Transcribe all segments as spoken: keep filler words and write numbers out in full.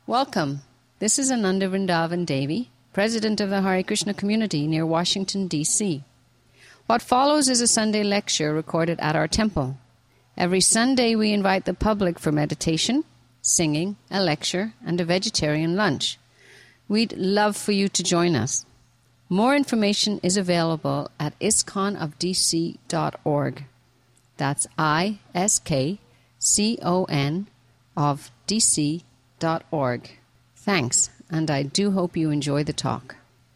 Welcome. This is Ananda Vrindavan Devi, President of the Hare Krishna community near Washington, D C What follows is a Sunday lecture recorded at our temple. Every Sunday we invite the public for meditation, singing, a lecture, and a vegetarian lunch. We'd love for you to join us. More information is available at iskon of d c dot org. That's I S K C O N of D C dot org. Thanks, and I do hope you enjoy the talk.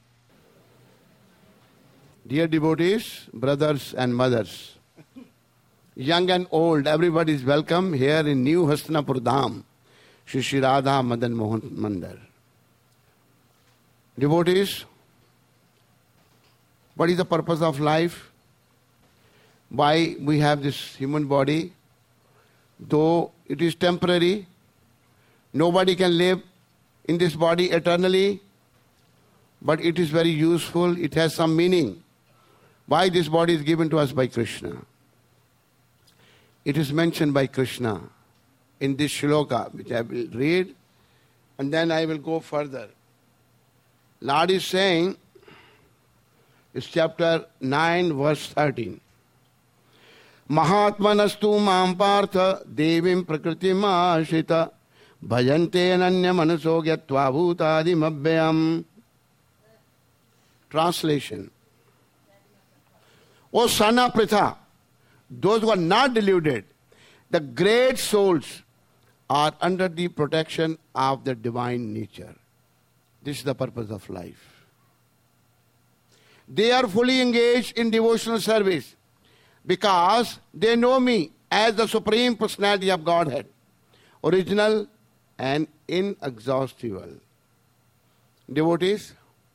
Dear devotees, brothers and mothers, young and old, everybody is welcome here in New Hastinapur Dham, Shri Shri Radha Madan Mohan Mandir. Devotees, what is the purpose of life? Why we have this human body? Though it is temporary, nobody can live in this body eternally, but it is very useful, it has some meaning. Why this body is given to us by Krishna? It is mentioned by Krishna in this shloka, which I will read, and then I will go further. Lord is saying, it's chapter nine, verse thirteen. Mahatmanastu mam partha devim prakritim ashita bhajante ananya manaso gyatva bhutadim abhyam. Translation. O son of Pritha, those who are not deluded, the great souls are under the protection of the divine nature. This is the purpose of life. They are fully engaged in devotional service because they know me as the Supreme Personality of Godhead, original and inexhaustible. Devotees,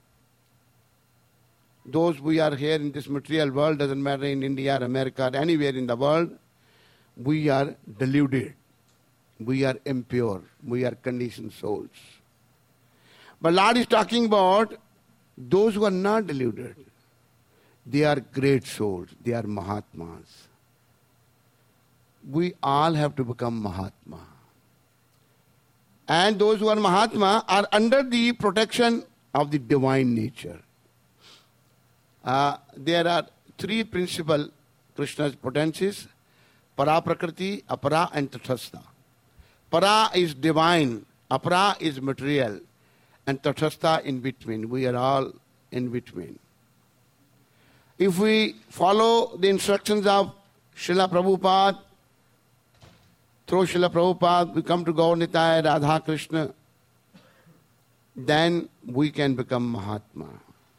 those we are here in this material world, doesn't matter in India or America or anywhere in the world, we are deluded. We are impure. We are conditioned souls. But Lord is talking about those who are not deluded. They are great souls. They are Mahatmas. We all have to become Mahatma. And those who are Mahatma are under the protection of the divine nature. Uh, there are three principal Krishna's potencies: Para Prakriti, Apara and Tathastha. Para is divine, Apara is material, and Tathastha in between. We are all in between. If we follow the instructions of Srila Prabhupada, through Srila Prabhupada we come to Gaur Nitai, Radha Krishna, then we can become Mahatma.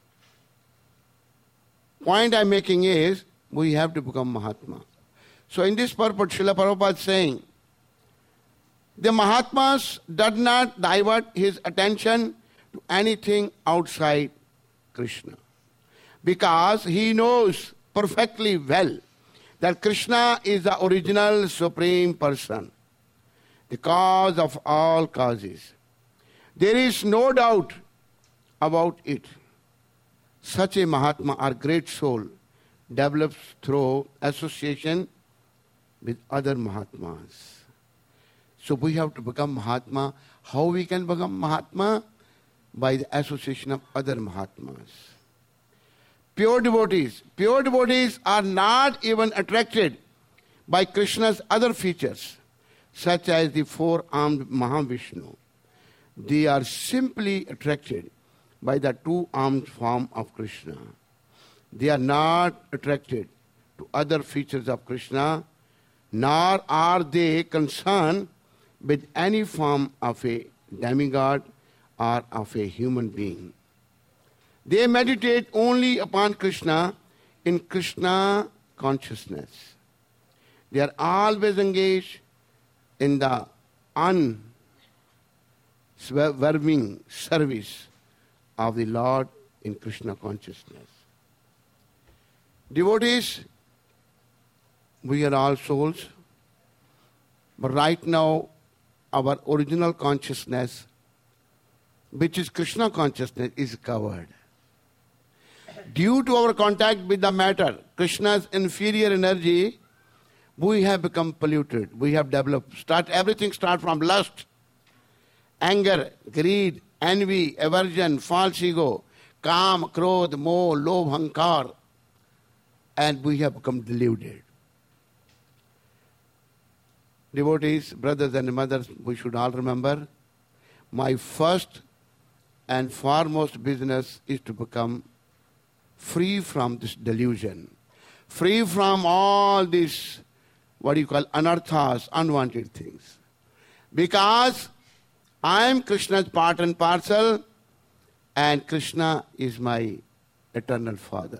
Point I'm making is, we have to become Mahatma. So in this purport, Srila Prabhupada is saying, the Mahatmas does not divert his attention to anything outside Krishna. Because he knows perfectly well that Krishna is the original Supreme Person, the cause of all causes. There is no doubt about it. Such a Mahatma or great soul develops through association with other Mahatmas. So we have to become Mahatma. How we can become Mahatma? By the association of other Mahatmas. Pure devotees. Pure devotees are not even attracted by Krishna's other features, such as the four-armed Mahavishnu. They are simply attracted by the two-armed form of Krishna. They are not attracted to other features of Krishna, nor are they concerned with any form of a demigod or of a human being. They meditate only upon Krishna in Krishna consciousness. They are always engaged in the unswerving service of the Lord in Krishna consciousness. Devotees, we are all souls, but right now our original consciousness, which is Krishna consciousness, is covered. Due to our contact with the matter, Krishna's inferior energy, we have become polluted. We have developed, start everything start from lust. anger, greed, envy, aversion, false ego, kam, krodh, moh, lobh, hankar, and we have become deluded. Devotees, brothers and mothers, we should all remember, my first and foremost business is to become free from this delusion, free from all these, what do you call, anarthas, unwanted things. Because I am Krishna's part and parcel, and Krishna is my eternal Father.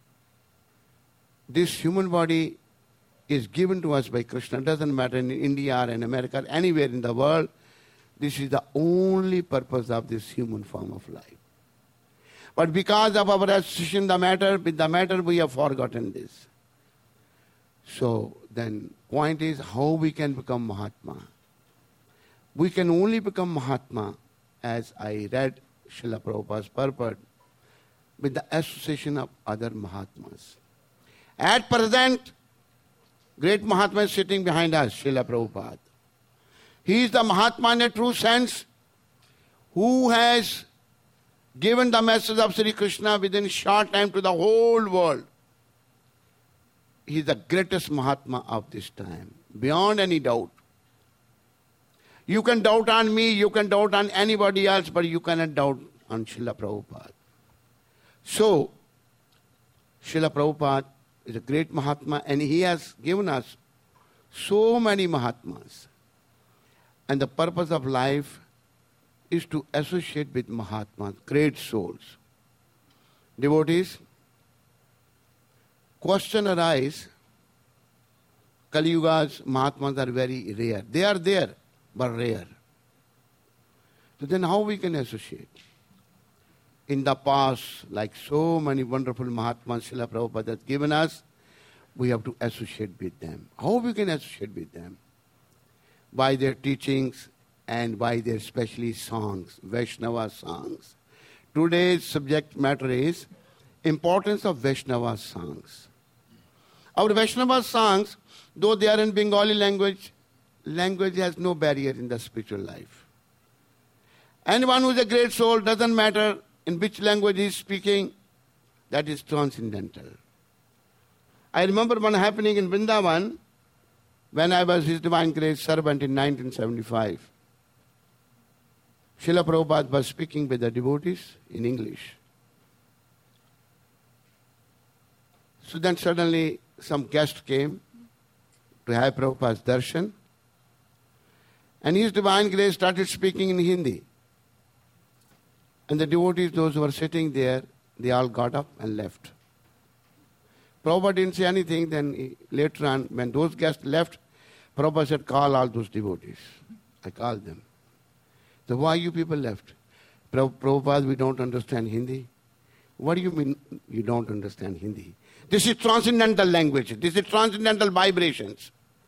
This human body is given to us by Krishna. It doesn't matter in India or in America or anywhere in the world. This is the only purpose of this human form of life. But because of our association the matter, with the matter, we have forgotten this. So then, point is how we can become Mahatma. We can only become Mahatma, as I read Srila Prabhupada's purport, with the association of other Mahatmas. At present, great Mahatma is sitting behind us, Srila Prabhupada. He is the Mahatma in a true sense who has given the message of Sri Krishna within short time to the whole world. He is the greatest Mahatma of this time, beyond any doubt. You can doubt on me, you can doubt on anybody else, but you cannot doubt on Srila Prabhupada. So, Srila Prabhupada is a great Mahatma, and he has given us so many Mahatmas. And the purpose of life is to associate with Mahatmas, great souls. Devotees, question arises, Kali Yuga's Mahatmas are very rare. They are there, but rare. So then how we can associate? In the past, like so many wonderful Mahatmas Srila Prabhupada has given us, we have to associate with them. How we can associate with them? By their teachings and by their specially songs, Vaishnava songs. Today's subject matter is importance of Vaishnava songs. Our Vaishnava songs, though they are in Bengali language, language has no barrier in the spiritual life. Anyone who is a great soul, doesn't matter in which language he is speaking, that is transcendental. I remember one happening in Vrindavan when I was His Divine Grace servant in nineteen seventy-five. Srila Prabhupada was speaking with the devotees in English. So then suddenly some guest came to have Prabhupada's darshan, and His Divine Grace started speaking in Hindi. And the devotees, those who were sitting there, they all got up and left. Prabhupada didn't say anything. Then he, later on, when those guests left, Prabhupada said, call all those devotees. I called them. So why you people left? Prabhupada, we don't understand Hindi. What do you mean you don't understand Hindi? This is transcendental language. This is transcendental vibrations.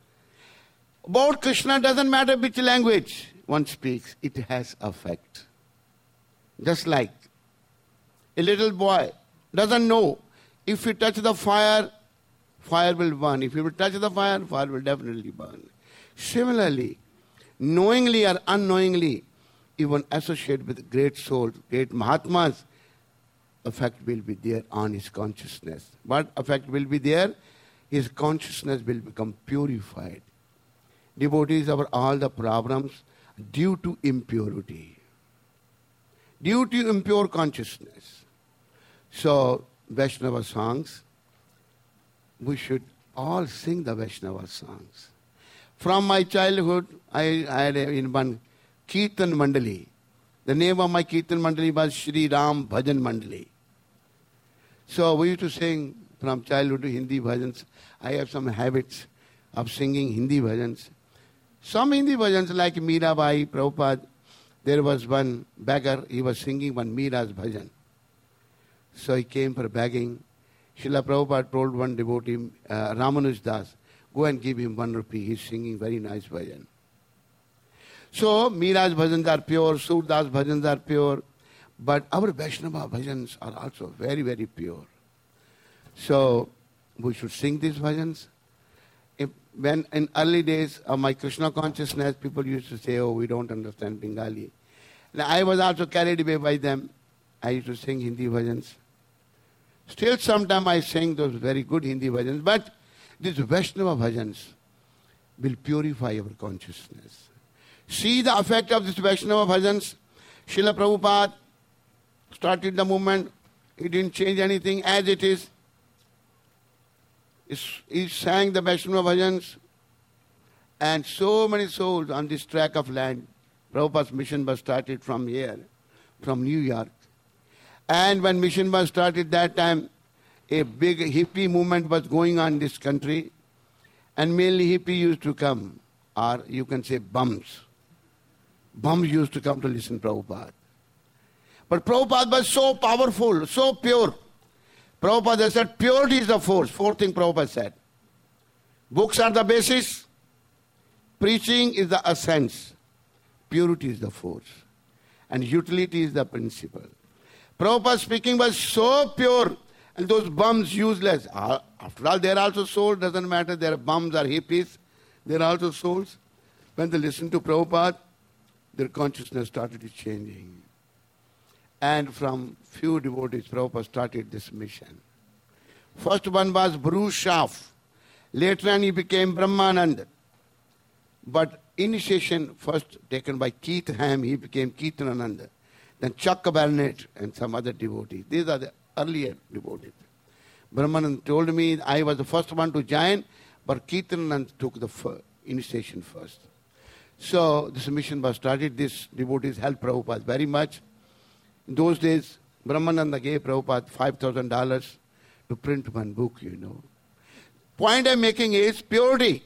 About Krishna, doesn't matter which language one speaks, it has effect. Just like a little boy doesn't know if you touch the fire, fire will burn. If you will touch the fire, fire will definitely burn. Similarly, knowingly or unknowingly, even associate with great souls, great Mahatmas, effect will be there on his consciousness. What effect will be there? His consciousness will become purified. Devotees have all the problems due to impurity. Due to impure consciousness. So, Vaishnava songs, we should all sing the Vaishnava songs. From my childhood, I, I had in one Kirtan Mandali. The name of my Kirtan Mandali was Shri Ram Bhajan Mandali. So we used to sing from childhood to Hindi bhajans. I have some habits of singing Hindi bhajans. Some Hindi bhajans like Mirabai, Prabhupada, there was one beggar, he was singing one Mira's bhajan. So he came for begging. Srila Prabhupada told one devotee, uh, Ramanuj Das, go and give him one rupee. He's singing very nice bhajan. So Mira's bhajans are pure, Surdas bhajans are pure, but our Vaishnava bhajans are also very, very pure. So we should sing these bhajans. if, when in early days of my Krishna consciousness, people used to say, oh, we don't understand Bengali. And I was also carried away by them. I used to sing Hindi bhajans. Still sometimes I sing those very good Hindi bhajans, but these Vaishnava bhajans will purify our consciousness. See the effect of this Vaishnava bhajans. Srila Prabhupada started the movement. He didn't change anything as it is. He sang the Vaishnava bhajans, and so many souls on this tract of land. Prabhupada's mission was started from here, from New York. And when mission was started that time, a big hippie movement was going on in this country, and mainly hippie used to come, or you can say bums. Bums used to come to listen to Prabhupada. But Prabhupada was so powerful, so pure. Prabhupada said, purity is the force. Fourth thing Prabhupada said. Books are the basis. Preaching is the essence. Purity is the force. And utility is the principle. Prabhupada speaking was so pure, and those bums useless. After all, they are also souls. Doesn't matter. They are bums or hippies. They are also souls. When they listened to Prabhupada, their consciousness started changing. And from few devotees, Prabhupada started this mission. First one was Bruce Schaff. Later on he became Brahmanand. But initiation first taken by Keith Ham, he became Keithananda. Then Chuck Barnett and some other devotees. These are the earlier devotees. Brahmanand told me I was the first one to join, but Keithananda took the first, initiation first. So this mission was started. These devotees helped Prabhupada very much. In those days, Brahmananda gave Prabhupada five thousand dollars to print one book, you know. Point I'm making is purity.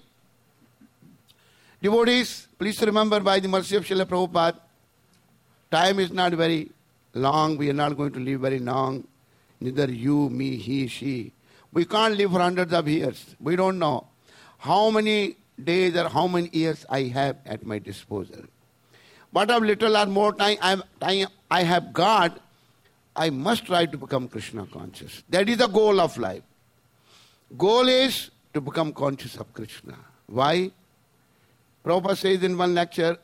Devotees, please remember, by the mercy of Srila Prabhupada, time is not very long. We are not going to live very long. Neither you, me, he, she. We can't live for hundreds of years. We don't know how many days or how many years I have at my disposal. What of little or more time I have got, I must try to become Krishna conscious. That is the goal of life. Goal is to become conscious of Krishna. Why? Prabhupada says in one lecture,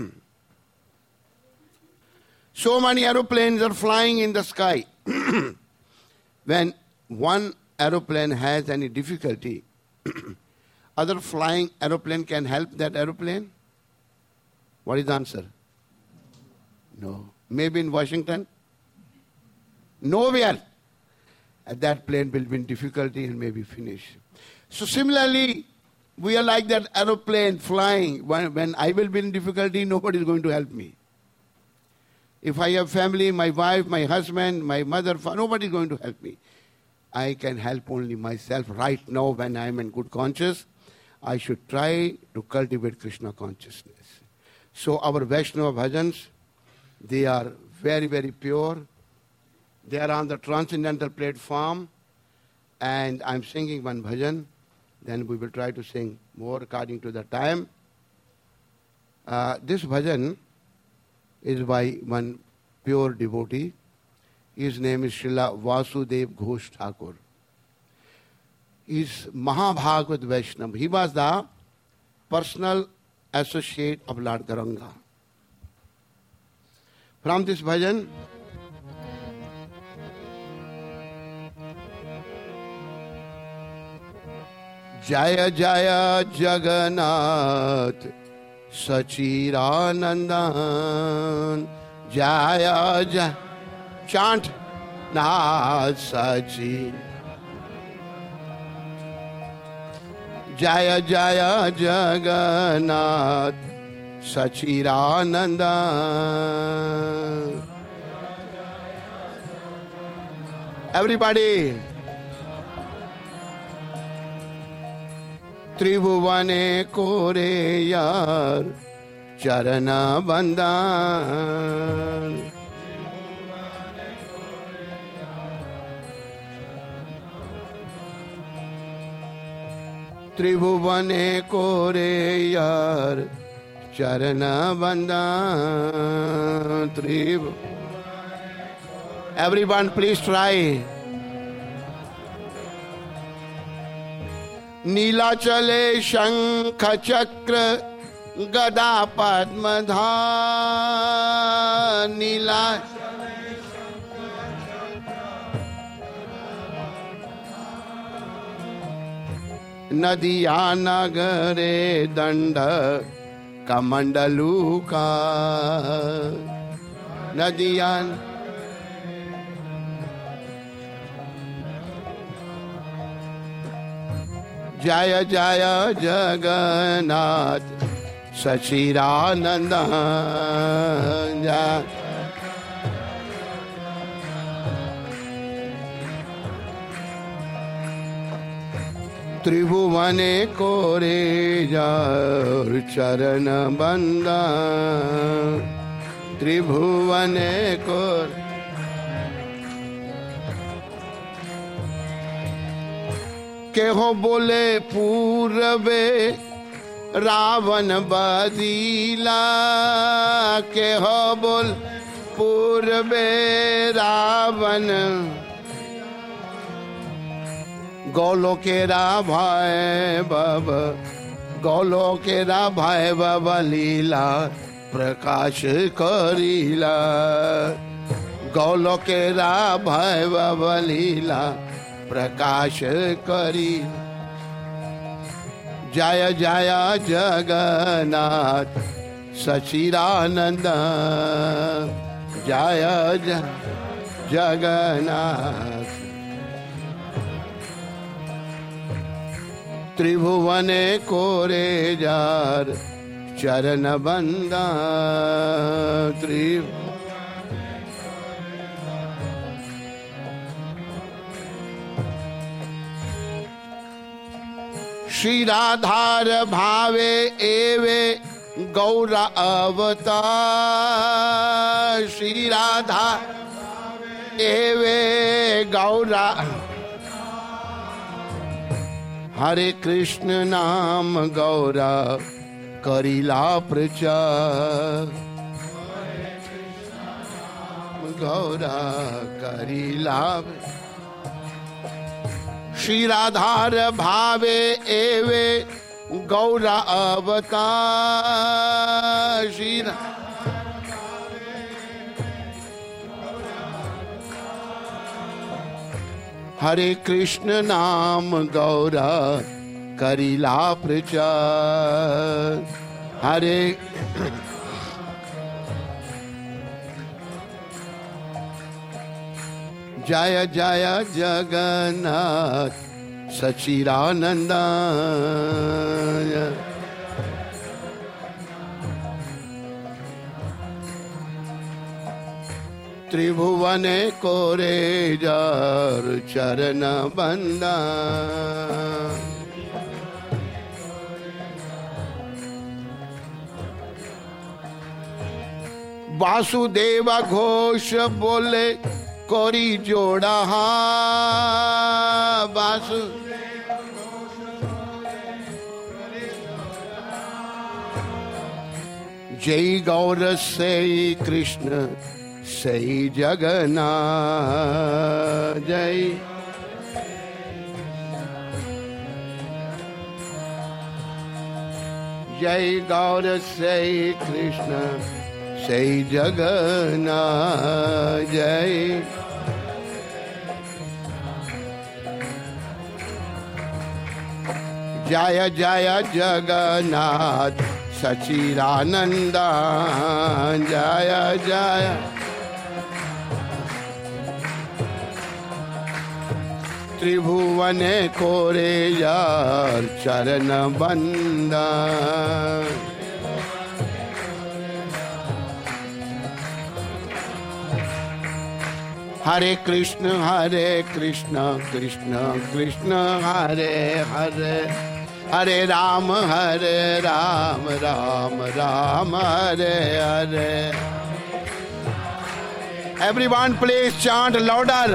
so many aeroplanes are flying in the sky. When one aeroplane has any difficulty, other flying aeroplane can help that aeroplane? What is the answer? No. Maybe in Washington? Nowhere. And that plane will be in difficulty and maybe finish. So similarly, we are like that aeroplane flying. When, when I will be in difficulty, nobody is going to help me. If I have family, my wife, my husband, my mother, nobody is going to help me. I can help only myself right now when I am in good conscience. I should try to cultivate Krishna consciousness. So our Vaishnava bhajans, they are very, very pure. They are on the transcendental platform. And I'm singing one bhajan. Then we will try to sing more according to the time. Uh, this bhajan is by one pure devotee. His name is Srila Vasudev Ghosh Thakur. He is Mahabhagavat Vaishnava. He was the personal associate of Lord Gauranga. From this bhajan, Jaya Jaya Jagannath Sachiranandan Jaya Jaya Chant Nath Sachi Jaya Jaya Jagannath Sachiranandan. Everybody. Tribhuvane kore yar charana bandan. Tribhuvane kore yar charana bandan. Tribhu. Everyone please try. नीलाचले शंख चक्र गदा पद्मधार। नीला नदिया नगरे दंड कमंडलू का। नदिया जय जय जगन्नाथ सचिदानंद। त्रिभुवने कोरे jar चरण बंदा। त्रिभुवने कोर केहो बोले पूर्वे रावण बदीला। केहो बोल पूर्वे रावण गौलो केरा भाई बाबा। गौलो केरा भाई बाबा लीला प्रकाश करीला। गौलो केरा भाई बाबा लीला प्रकाश करी। जय जय जगन्नाथ सचिदानंद। जय जय जगन्नाथ। त्रिभुवने कोरे जार चरण बंदा। त्रिभु श्री राधार भावे एवे गौरा अवतार। श्री राधा एवे गौरा। हरे कृष्ण नाम गौरा करिला प्रचार। गौरा करिला। श्री राधार भावे एवे गौरा अवतार। श्री हरे कृष्ण नाम गौरा करिला प्रचार। हरे जय जय जगन्नाथ सचिदानंद। त्रिभुवने कोरे जार चरण बंदा। वासुदेव घोष बोले कोरी जोड़ा। वासु जय गौर से कृष्ण सही जगन्नाथ। जय जय गौर से कृष्ण सही जगन्नाथ। जय जय जय जगन्नाथ सचिदानंद। जय जय त्रिभुवने कोरे जार चरण बंदा। हरे कृष्ण हरे कृष्ण कृष्ण कृष्ण हरे हरे। हरे राम हरे Ram Ram Ram Hare Hare. Everyone please chant louder.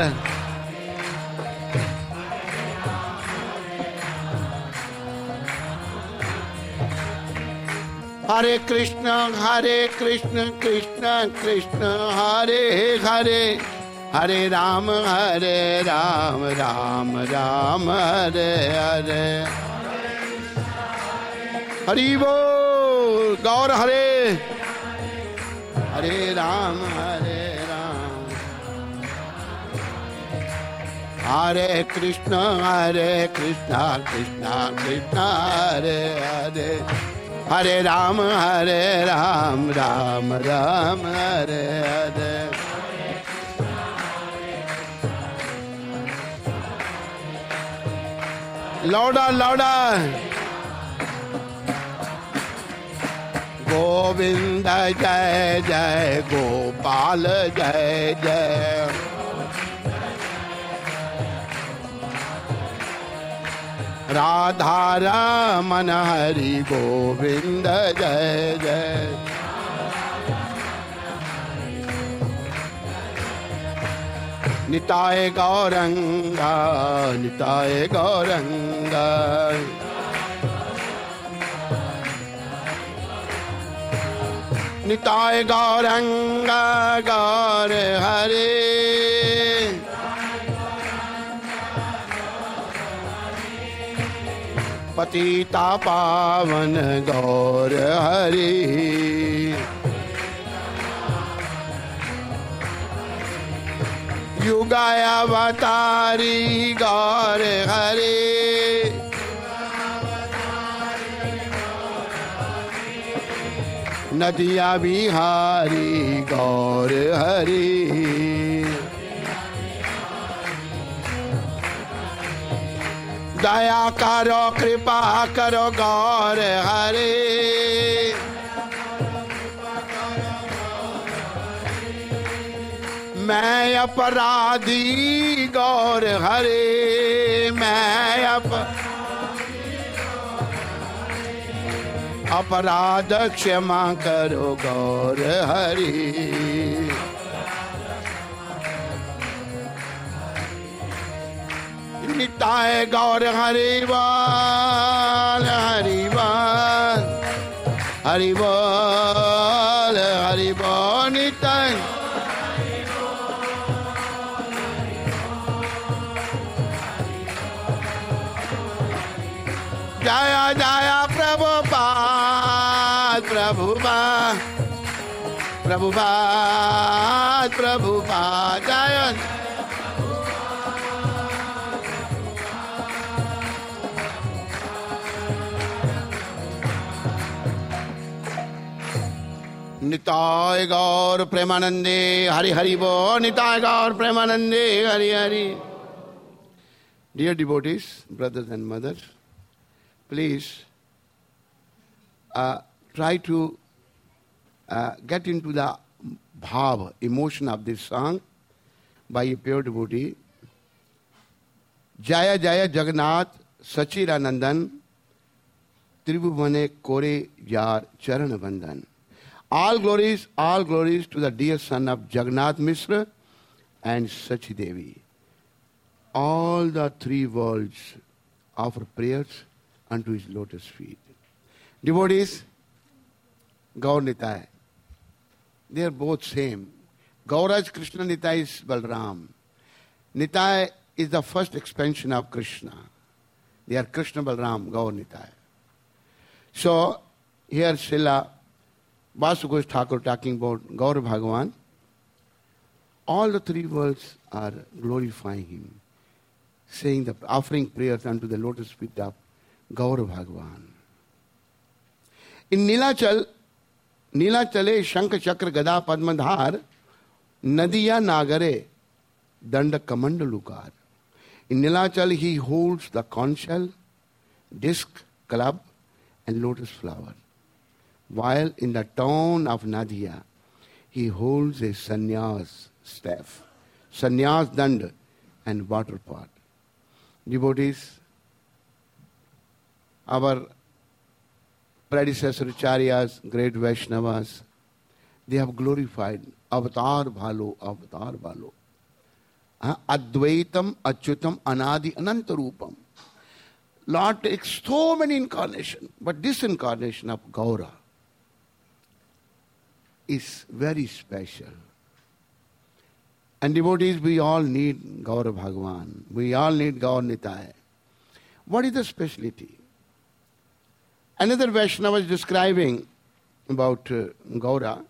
हरे कृष्ण हरे कृष्ण कृष्ण कृष्ण हरे हरे। हरे राम हरे राम राम राम हरे हरे। हरि बोल। गौर हरे, हरे राम हरे राम, हरे कृष्ण हरे कृष्ण, कृष्ण कृष्ण हरे हरे, हरे राम हरे राम, राम राम हरे हरे। लौड़ा लौड़ा। गोविंद जय जय, गोपाल जय जय, राधा रमन हरि गोविंद जय जय। निताय गौरंगा, निताय गौरंगा, निताय गौरंगा गौर हरे, पतिता पावन गौर हरे, युगावतारी गौर हरे, नदिया बिहारी गौर हरे, दया करो कृपा करो गौर हरे, मैं अपराधी गौर हरे, मैं अप अपराध क्षमा करो गौर हरि। निताय गौर हरि बोल, हरि बोल, हरि बोल, हरि बोल। निताय जय जय प्रभुपाद, प्रभुपाद, प्रभुपाद, प्रभुपाद जय। निताय गौर प्रेमानंदे हरि हरि बोल, निताय गौर प्रेमानंदे Hari Hari. Dear devotees, brothers and mothers, please uh, try to uh, get into the bhav, emotion of this song by a pure devotee. Jaya Jaya Jagannath Sachiranandan Tribhuvane Kore Yar Charan Vandan. All glories, all glories to the dear son of Jagannath Mishra and Sachi Devi. All the three worlds offer prayers unto his lotus feet. Devotees, Gaur Nitai, they are both same. Gauraj Krishna, Nitai is Balram. Nitai is the first expansion of Krishna. They are Krishna Balram, Gaur Nitai. So, here Srila Vasudev Thakur talking about Gaur Bhagavan. All the three worlds are glorifying him, saying the offering prayers unto the lotus feet of Gaur Bhagavan. In Nilachal, Nilachale Shankha Chakra Gada Padmadhar, Nadiya Nagare Danda Kamandalukar. In Nilachal he holds the conch shell, disc, club and lotus flower. While in the town of Nadia, he holds a sannyas staff, sannyas dand and water pot. Devotees, our predecessor Acharyas, great Vaishnavas, they have glorified Avatar Bhalo, Avatar Bhalo. Uh, Advaitam, Achyutam, Anadi, Anantarupam. Lord takes so many incarnations, but this incarnation of Gaura is very special. And devotees, we all need Gaura Bhagavan. We all need Gaur Nitai. What is the speciality? Another Vaishnava was describing about uh, Gaura.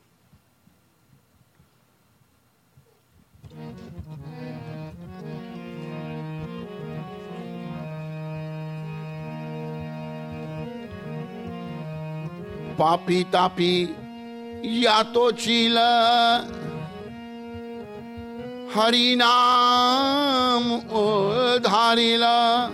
Papi tapi yato chila Harinam udharila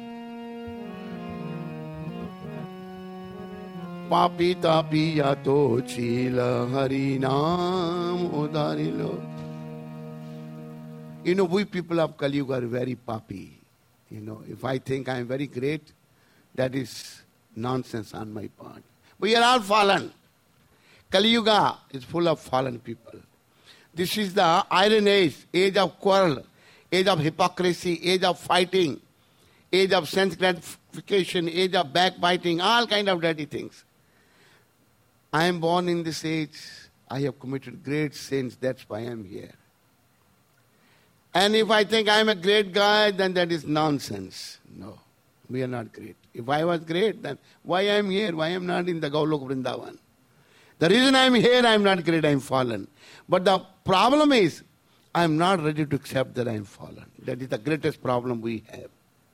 Papi tapi yato chila Harinam udharilo. You know, we people of Kali Yuga are very papi. You know, if I think I am very great, that is nonsense on my part. We are all fallen. Kali Yuga is full of fallen people. This is the iron age, age of quarrel, age of hypocrisy, age of fighting, age of sense gratification, age of backbiting, all kind of dirty things. I am born in this age. I have committed great sins. That's why I am here. And if I think I am a great guy, then that is nonsense. No, we are not great. If I was great, then why I am here? Why I am not in the Gaulok Vrindavan? The reason I am here, I am not great, I am fallen. But the problem is, I am not ready to accept that I am fallen. That is the greatest problem we have.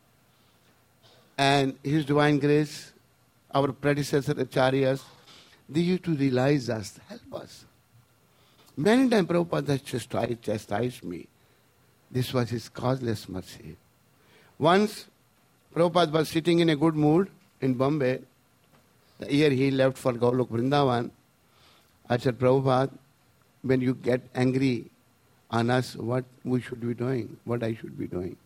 And His Divine Grace, our predecessor Acharyas, they used to realize us, help us. Many times Prabhupada has chastised, chastised me. This was His causeless mercy. Once, Prabhupada was sitting in a good mood in Bombay. The year he left for Gaulok Vrindavan, I said, Prabhupada, when you get angry on us, what we should be doing, what I should be doing.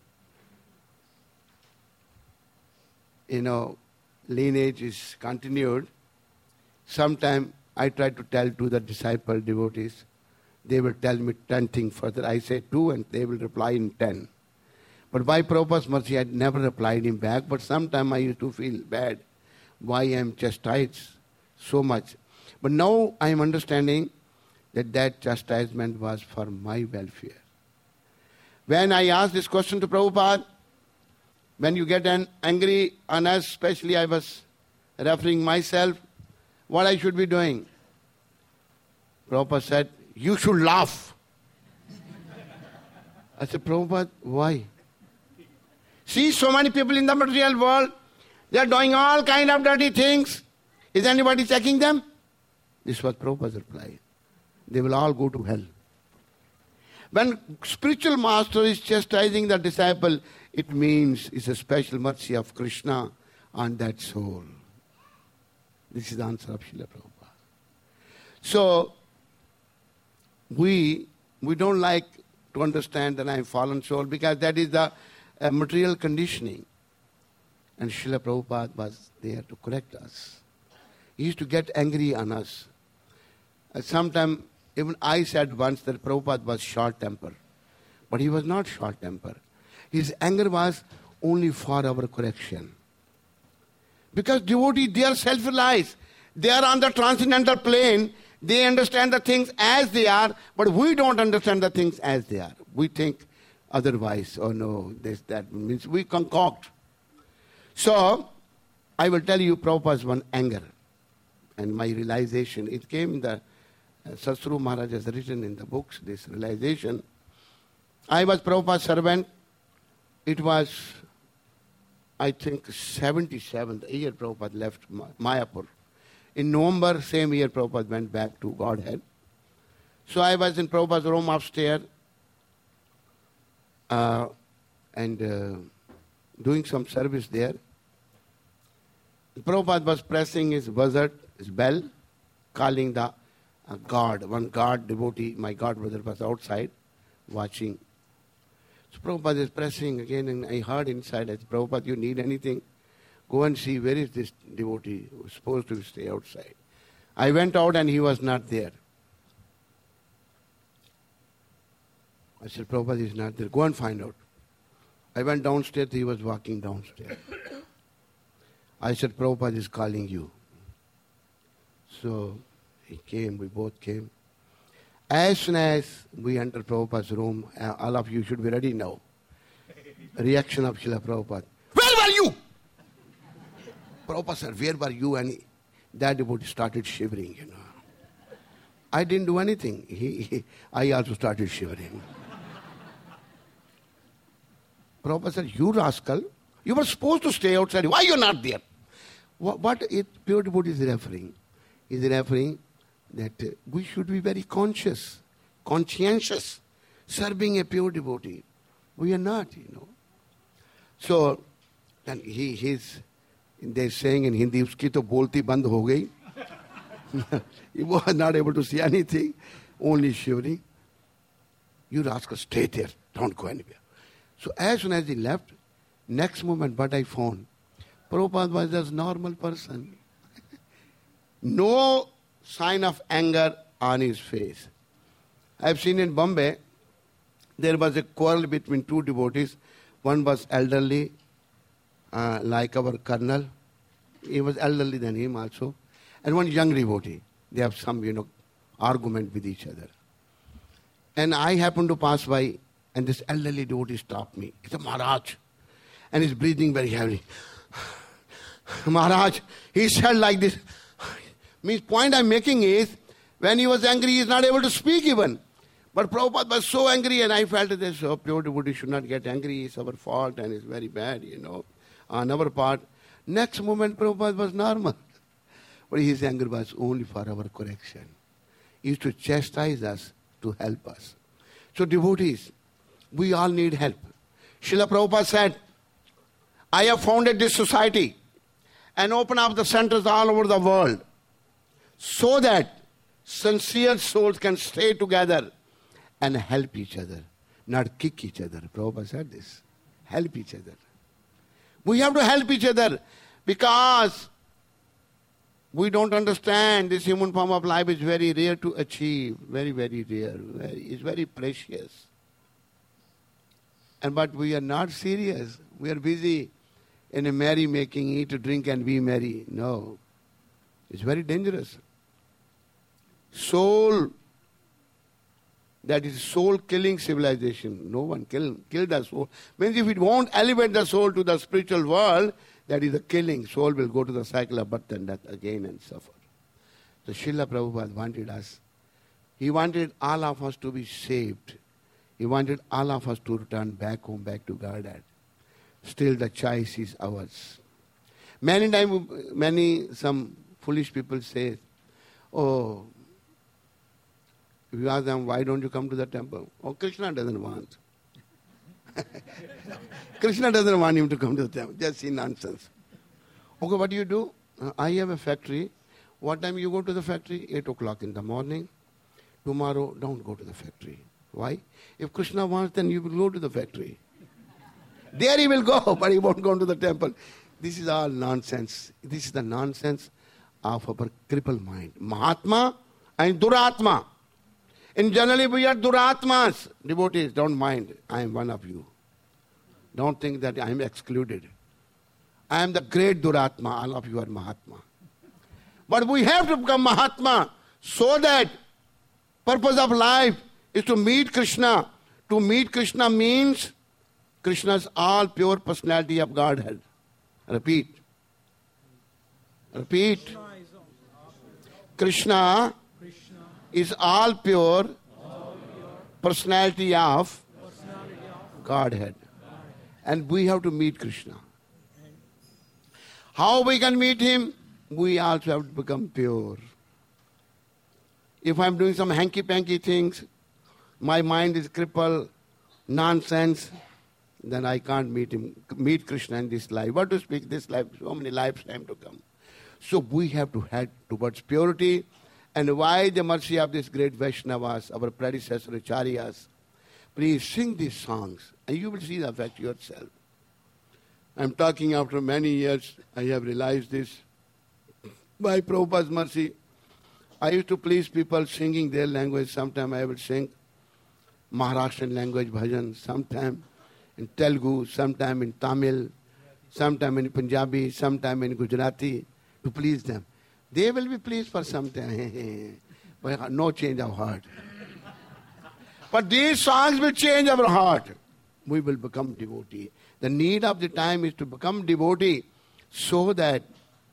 You know, lineage is continued. Sometime I try to tell to the disciple devotees, they will tell me ten things further. I say two and they will reply in ten. But by Prabhupada's mercy, I never replied him back. But sometime I used to feel bad. Why I am chastised so much. But now I am understanding that that chastisement was for my welfare. When I asked this question to Prabhupada, when you get an angry on us, especially I was referring myself, what I should be doing? Prabhupada said, you should laugh. I said, Prabhupada, why? See so many people in the material world, they are doing all kind of dirty things. Is anybody checking them? This was Prabhupada's reply. They will all go to hell. When spiritual master is chastising the disciple, it means it's a special mercy of Krishna on that soul. This is the answer of Srila Prabhupada. So, we, we don't like to understand that I am fallen soul because that is the uh, material conditioning. And Srila Prabhupada was there to correct us. He used to get angry on us. Uh, Sometimes even I said once that Prabhupada was short-tempered. But he was not short-tempered. His anger was only for our correction. Because devotees, they are self-realized. They are on the transcendental plane. They understand the things as they are, but we don't understand the things as they are. We think otherwise. Oh no, this, that means we concoct. So, I will tell you Prabhupada's one anger and my realization. It came in the uh, Sasru Maharaj has written in the books, this realization. I was Prabhupada's servant. It was, I think, seventy-seven, the year Prabhupada left Mayapur. In November, same year, Prabhupada went back to Godhead. So I was in Prabhupada's room upstairs uh, and uh, doing some service there. Prabhupada was pressing his buzzard, his bell, calling the uh, God. One God devotee, my God brother, was outside watching. So Prabhupada is pressing again, and I heard inside, I said, Prabhupada, you need anything? Go and see where is this devotee who is supposed to stay outside. I went out and he was not there. I said, Prabhupada is not there. Go and find out. I went downstairs, he was walking downstairs. I said, Prabhupada is calling you. So he came, we both came. As soon as we entered Prabhupada's room, uh, all of you should be ready now. Reaction of Srila Prabhupada. Where were you? Prabhupada said, where were you? And he, that devotee started shivering, you know. I didn't do anything. He, he, I also started shivering. Prabhupada said, you rascal, you were supposed to stay outside. Why you are not there? What, what it, pure devotee is referring? Is referring that uh, we should be very conscious, conscientious, serving a pure devotee. We are not, you know. So, and he he's they're saying in Hindi, uski to bolti band ho gayi. He was not able to see anything, only shivering. You rascal, stay there, don't go anywhere. So as soon as he left, next moment what I found, Prabhupada was just normal person. No sign of anger on his face. I've seen in Bombay, there was a quarrel between two devotees. One was elderly, uh, like our colonel. He was elderly than him also. And one young devotee. They have some, you know, argument with each other. And I happened to pass by, and this elderly devotee stopped me. It's a Maharaj. And he's breathing very heavily. Maharaj, he said like this. Means point I'm making is, when he was angry, he is not able to speak even. But Prabhupada was so angry, and I felt that so pure devotee should not get angry. It's our fault, and it's very bad, you know, on our part. Next moment, Prabhupada was normal. But his anger was only for our correction. He used to chastise us to help us. So devotees, we all need help. Srila Prabhupada said, I have founded this society and opened up the centers all over the world so that sincere souls can stay together and help each other, not kick each other. Prabhupada said this. Help each other. We have to help each other because we don't understand this human form of life is very rare to achieve. Very, very rare. Very, it's very precious. And but we are not serious. We are busy in a merry-making, eat, drink and be merry. No. It's very dangerous. Soul, that is soul-killing civilization. No one kill, kill the soul. Means if it won't elevate the soul to the spiritual world, that is the killing. Soul will go to the cycle of birth and death again and suffer. So Srila Prabhupada wanted us. He wanted all of us to be saved. He wanted all of us to return back home, back to Godhead. Still the choice is ours. Many times, many, some foolish people say, oh, if you ask them, why don't you come to the temple? Oh, Krishna doesn't want. Krishna doesn't want him to come to the temple. Just see nonsense. Okay, what do you do? Uh, I have a factory. What time you go to the factory? eight o'clock in the morning. Tomorrow, don't go to the factory. Why? If Krishna wants, then you will go to the factory. There he will go, but he won't go to the temple. This is all nonsense. This is the nonsense of our crippled mind. Mahatma and Duratma. And generally we are Duratmas. Devotees, don't mind. I am one of you. Don't think that I am excluded. I am the great Duratma. All of you are Mahatma. But we have to become Mahatma so that purpose of life is to meet Krishna. To meet Krishna means Krishna's all pure personality of Godhead. Repeat. Repeat. Krishna is all pure personality of Godhead. And we have to meet Krishna. How we can meet him? We also have to become pure. If I'm doing some hanky-panky things, my mind is crippled, nonsense, then I can't meet him, meet Krishna in this life. What to speak this life? So many lifetimes to come. So we have to head towards purity. And why the mercy of this great Vaishnavas, our predecessor Acharyas? Please sing these songs and you will see the effect yourself. I'm talking after many years, I have realized this. By Prabhupada's mercy, I used to please people singing their language. Sometimes I would sing Maharashtrian language bhajan, sometimes in Telugu, sometimes in Tamil, sometimes in Punjabi, sometimes in Gujarati, to please them. They will be pleased for some time, but no change of heart. But these songs will change our heart. We will become devotee. The need of the time is to become devotee so that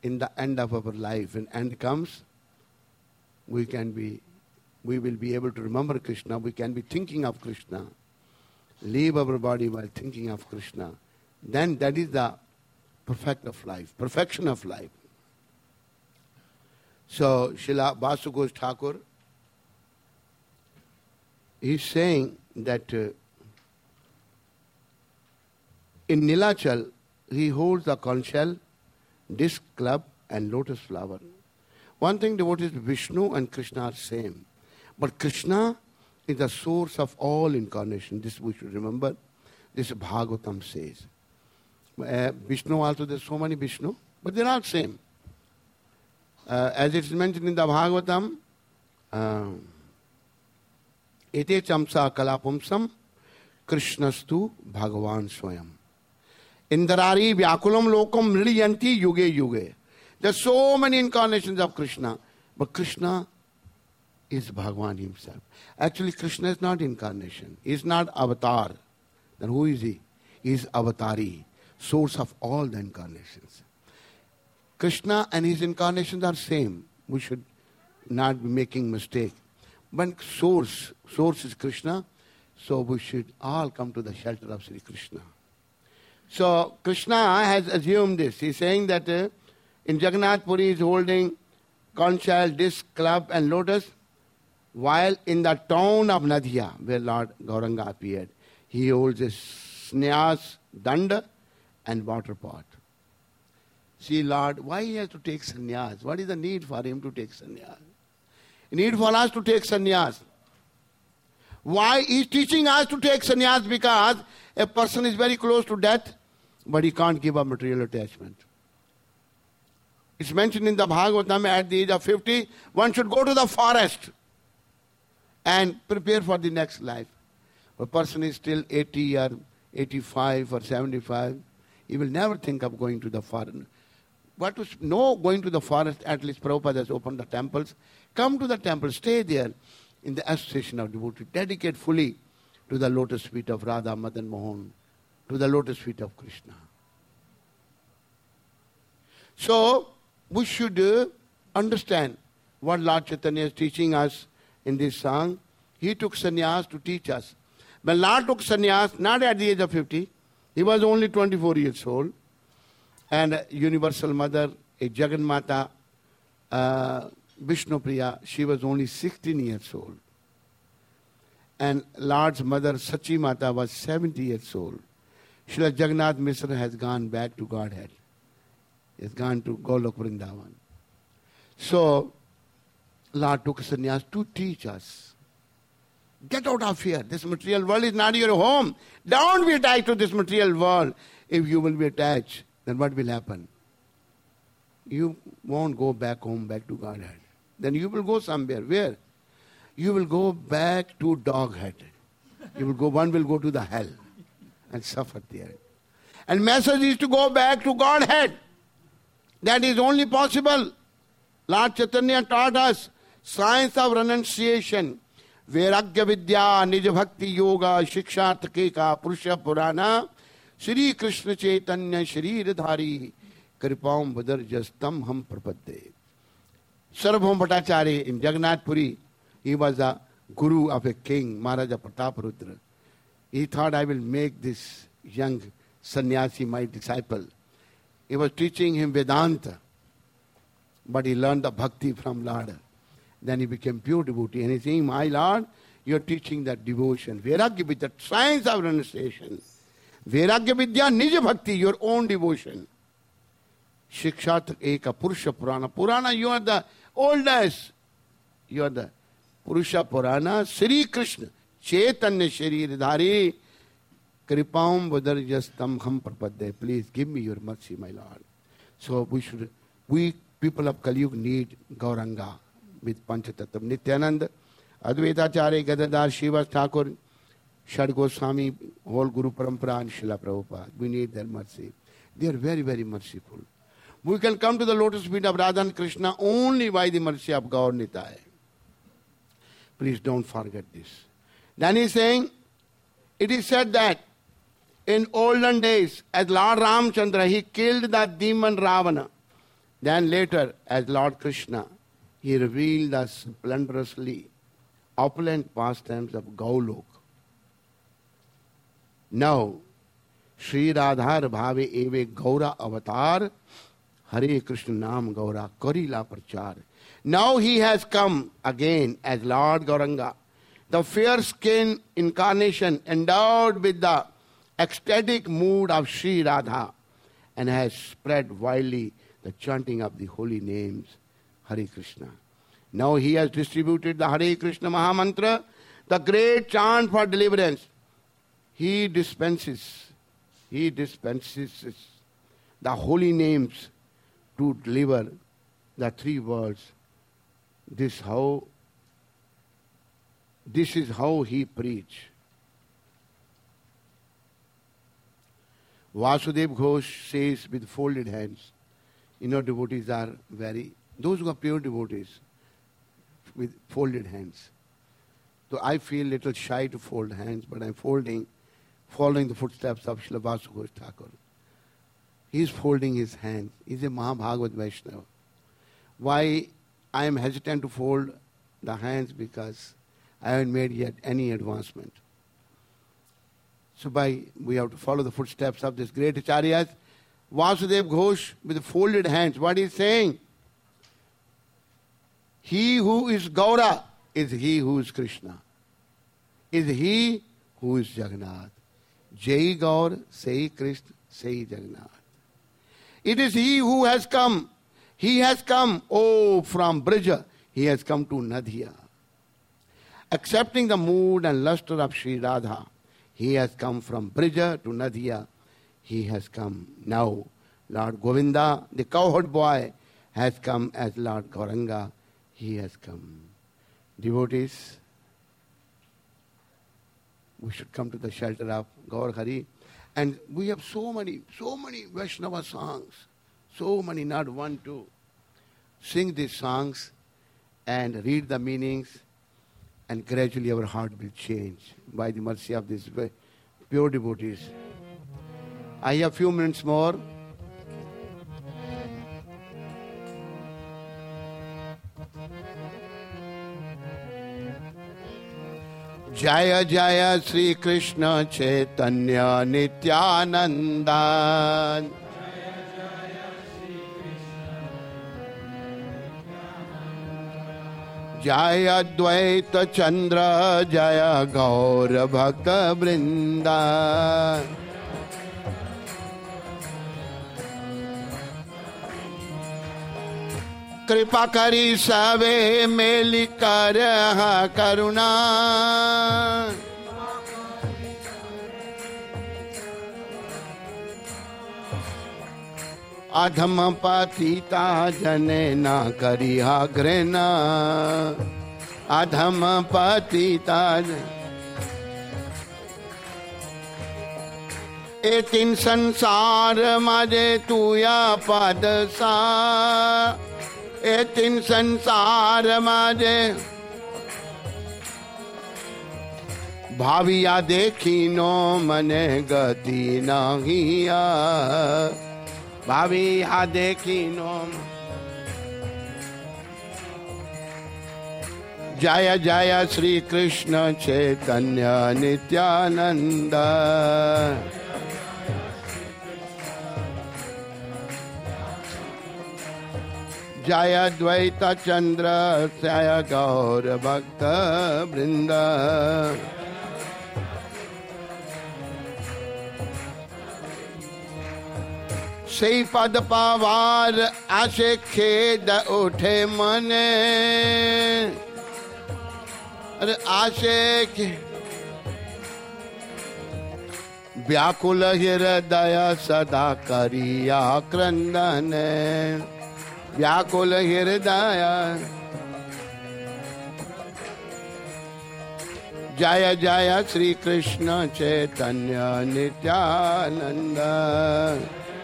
in the end of our life, when end comes, we can be, we will be able to remember Krishna, we can be thinking of Krishna, leave our body while thinking of Krishna, then that is the perfect of life, perfection of life. So, Srila Basu Ghosh Thakur, he is saying that uh, in Nilachal, he holds the conch shell, disc, club and lotus flower. One thing devotees, Vishnu and Krishna are same. But Krishna is the source of all incarnation. This we should remember. This Bhagavatam says. Uh, Vishnu also, there are so many Vishnu, but they are all same. Uh, as it is mentioned in the Bhagavatam, Ete chamsa kalapumsam Krishnastu Bhagavan Swayam. Indarari Vyakulam Lokam Mriyanti Yuge Yuge. There are so many incarnations of Krishna, but Krishna is Bhagavan himself. Actually, Krishna is not incarnation. He is not avatar. Then who is he? He is avatari, source of all the incarnations. Krishna and his incarnations are same. We should not be making mistake. But source, source is Krishna, so we should all come to the shelter of Sri Krishna. So Krishna has assumed this. He is saying that uh, in Jagannath Puri he is holding conch shell, disc, club and lotus, while in the town of Nadia, where Lord Gauranga appeared, he holds a sannyas, danda and water pot. See, Lord, why he has to take sannyas? What is the need for him to take sannyas? The need for us to take sannyas. Why he is teaching us to take sannyas? Because a person is very close to death, but he can't give up material attachment. It's mentioned in the Bhagavatam, at the age of fifty, one should go to the forest and prepare for the next life. A person is still eighty or eighty-five or seventy-five, he will never think of going to the forest. What to know going to the forest? At least Prabhupada has opened the temples. Come to the temple, stay there in the association of devotees. Dedicate fully to the lotus feet of Radha, Madan Mohan, to the lotus feet of Krishna. So, we should uh, understand what Lord Chaitanya is teaching us in this song. He took sannyas to teach us. But Lord took sannyas not at the age of fifty. He was only twenty-four years old. And uh, Universal Mother, a Jagannatha, uh, Vishnu Priya, she was only sixteen years old. And Lord's mother, Sachi Mata, was seventy years old. Srila Jagannath Mishra has gone back to Godhead. He has gone to Golok Vrindavan. So, Lord took sannyas to teach us. Get out of here. This material world is not your home. Don't be attached to this material world. If you will be attached, then what will happen? You won't go back home, back to Godhead. Then you will go somewhere. Where? You will go back to Doghead. You will go, one will go to the hell and suffer there. And message is to go back to Godhead. That is only possible. Lord Chaitanya taught us science of renunciation. Vairagya Vidya, Nija Bhakti Yoga, Shiksha Takeka, Purusha Purana, Shri Krishna Chaitanya, Shri Radhari, Kripam Vadarjastam Ham Prapadde. Sarvabhauma Bhattacharya in Jagannath Puri, he was a guru of a king, Maharaja Prataparudra. He thought, I will make this young sannyasi my disciple. He was teaching him Vedanta, but he learned the bhakti from Lord. Then he became pure devotee. And he's saying, my Lord, you're teaching that devotion. Vairagya Vidya, science of renunciation. Vairagya Vidya, Nija Bhakti, your own devotion. Shikshat Eka, Purusha Purana. Purana, you are the oldest. You are the Purusha Purana. Sri Krishna, Chaitanya Shri Radhari, Kripam Vadarjastam Ham Prapadde. Please give me your mercy, my Lord. So we should, we people of Kali Yuga need Gauranga with Panchatattva. Nityananda, Advaitacharya, Gadadhar, Srivas Thakur, Shad Goswami, whole Guru Parampara and Srila Prabhupada. We need their mercy. They are very, very merciful. We can come to the lotus feet of Radha and Krishna only by the mercy of Gaur Nitai. Please don't forget this. Then he is saying, it is said that in olden days, as Lord Ramchandra, he killed the demon Ravana. Then later, as Lord Krishna, he revealed the splendorously opulent pastimes of Gaulok. Now, Shri Radhar Bhave Eve Gaura Avatar, Hare Krishna Nam Gaura Karila Prachar. Now he has come again as Lord Gauranga, the fair-skinned incarnation endowed with the ecstatic mood of Shri Radha, and has spread widely the chanting of the holy names, Hare Krishna. Now he has distributed the Hare Krishna Mahamantra, the great chant for deliverance. He dispenses, he dispenses the holy names to deliver the three worlds. This how, this is how he preached. Vasudev Ghosh says with folded hands. You know, devotees are very, those who are pure devotees, with folded hands. So I feel a little shy to fold hands, but I'm folding, following the footsteps of Srila Vasu Ghosh Thakur. He's folding his hands. He's a Mahabhagavad Vaishnava. Why I am hesitant to fold the hands? Because I haven't made yet any advancement. So by we have to follow the footsteps of this great acharyas. Vasudev Ghosh with folded hands. What is saying? He who is Gaura is he who is Krishna. Is he who is Jagannath. Jai Gaur, say Krishna, say Jagannath. It is he who has come. He has come, oh, from Brija. He has come to Nadhiya. Accepting the mood and luster of Sri Radha, he has come from Brija to Nadhiya. He has come now. Lord Govinda, the cowherd boy, has come as Lord Gauranga. He has come. Devotees, we should come to the shelter of Gaur Hari. And we have so many, so many Vaishnava songs. So many, not one, two. Sing these songs and read the meanings, and gradually our heart will change by the mercy of these pure devotees. I have a few minutes more. Jaya Jaya Sri Krishna Chaitanya Nityananda. Jaya Dvaita Chandra Jaya Gaur Bhakta Vrinda. Kripa kari sabe meli karaha karuna. Adham patita jane na kariha grena. Adham patita e tin sansar maje tuya padsa. Etin sansar maje bhaviya dekhino mane gati nahiya. Bhaviya dekhino. Jaya Jaya Sri Krishna Chaitanya Nityananda. Jaya Dvaita Chandra Jaya Gaur Bhakta Vrinda. Sei pad pavar ashe kheda uthe mane. Are ashe ke vyakula hirdaya sada kariya krandane. Vyakula hirdaya. Jaya Jaya Sri Krishna Chaitanya Nityananda.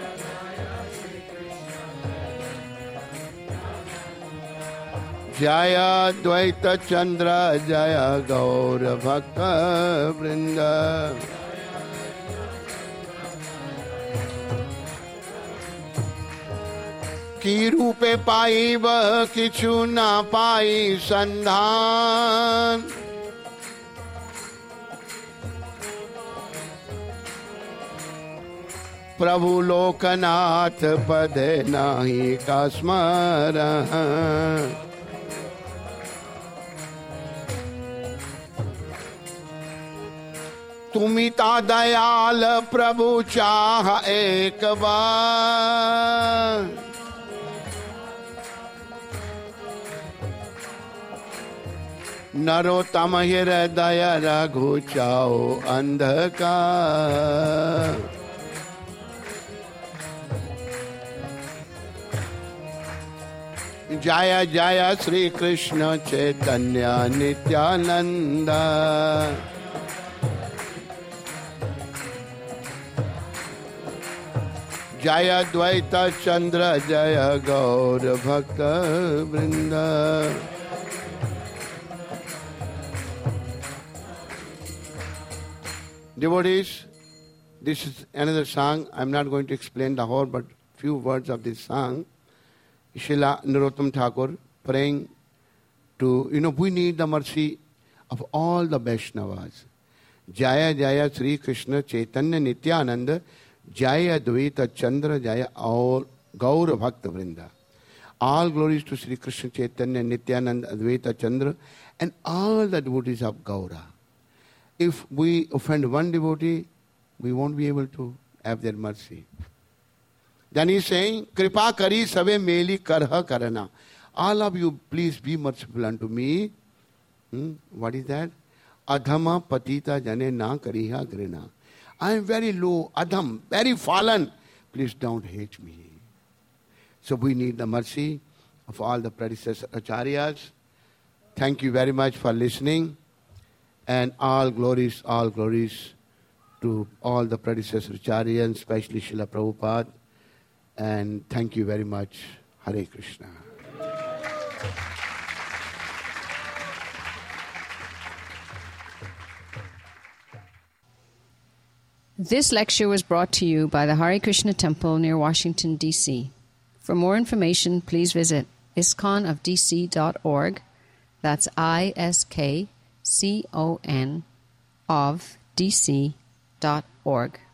Jaya Dvaita Chandra Jaya Gaur Bhakta Vrinda. की रूपे पाई वह किछु ना पाई संधान। प्रभु लोकनाथ पद नाही का स्मरण। तुमिता दयाल प्रभु चाह एक बार। नरोत्तम हृदय रघु चाओ अंधकार। जय जय श्री कृष्ण चैतन्य नित्यानंद। जय द्वैत चंद्र जय गौर भक्त वृंद। Devotees, this is another song. I'm not going to explain the whole, but few words of this song. Srila Narottam Thakur praying to, you know, we need the mercy of all the Vaishnavas. Jaya Jaya Sri Krishna Chaitanya Nityananda, Jaya Dvaita Chandra, Jaya all Gaura Bhakta Vrinda. All glories to Sri Krishna Chaitanya Nityananda, Advaita Chandra, and all the devotees of Gaura. If we offend one devotee, we won't be able to have their mercy. Then he is saying, Kripa kari sabe meli karha karana. All of you, please be merciful unto me. Hmm? What is that? Adhama patita jane na kariha grina. I am very low, adham, very fallen. Please don't hate me. So we need the mercy of all the predecessor acharyas. Thank you very much for listening. And all glories, all glories to all the predecessor acharyas, especially Srila Prabhupada. And thank you very much. Hare Krishna. This lecture was brought to you by the Hare Krishna Temple near Washington, D C For more information, please visit iskon of d c dot org. That's I S K C O N of D C dot org.